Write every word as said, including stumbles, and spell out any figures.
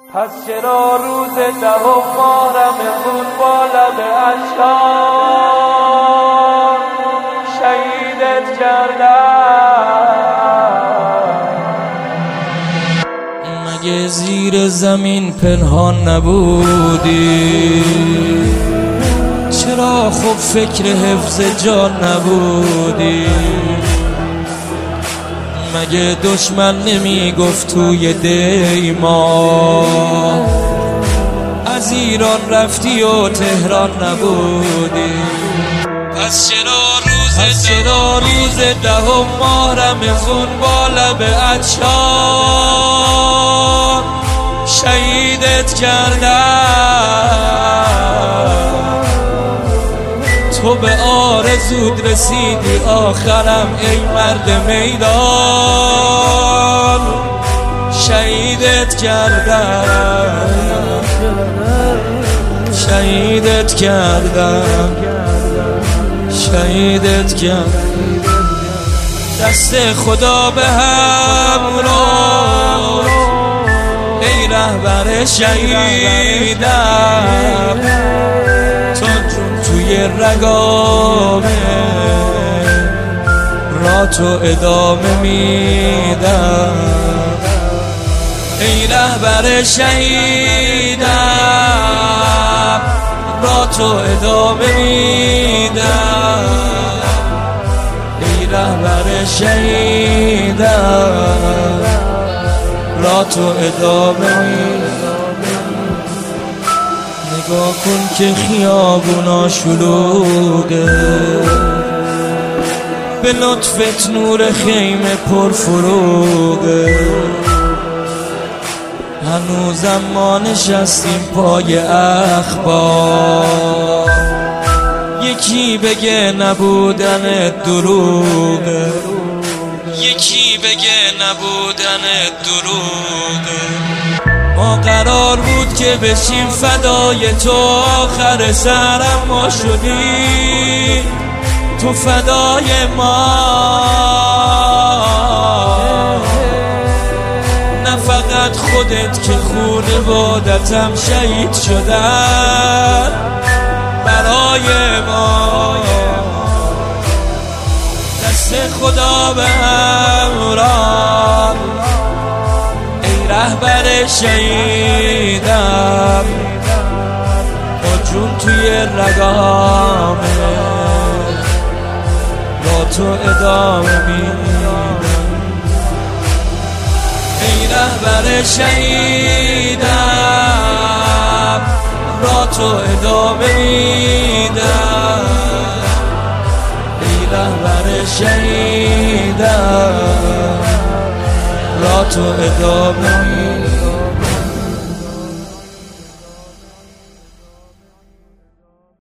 پس چرا روز دهم ماه رمضان با لب اشکار شهیدت کردم؟ مگه زیر زمین پنهان نبودی؟ چرا خب فکر حفظ جان نبودی؟ مگه دشمن نمی گفت توی دیما از ایران رفتی و تهران نبودی؟ پس چرا روز پس چرا روز دهم ماه رمضان با لب عطشان شهیدت کردم؟ تو به آرزود رسیدی آخرم ای مرد میدان شهیدت کردم شهیدت کردم شهیدت کردم دست خدا به هم رو ای رهبر شهیدم تو توی رگامه را تو ادامه میدم ای رهبر شهیدم را تو ادامه میدم ای رهبر شهیدم را تو ادامه میدم نگاه کن که خیابونا شلوغه به لطفت نور خیمه پر فروغه هنوزم ما نشستیم پای اخبار یکی بگه نبودن دروغه یکی بگه نبودن دروغه ما قرار بود که بشیم فدای تو آخر سرم ما شدی تو فدای ما نه فقط خودت که خانوادتم شهید شدن برای ما دست خدا به همراه ای رهبر شهیدم با جون توی رگامه با تو ادامه میدم ای رهبر شهیدم را تو ادامه میدم ای رهبر شهیدم را تو ادامه میدم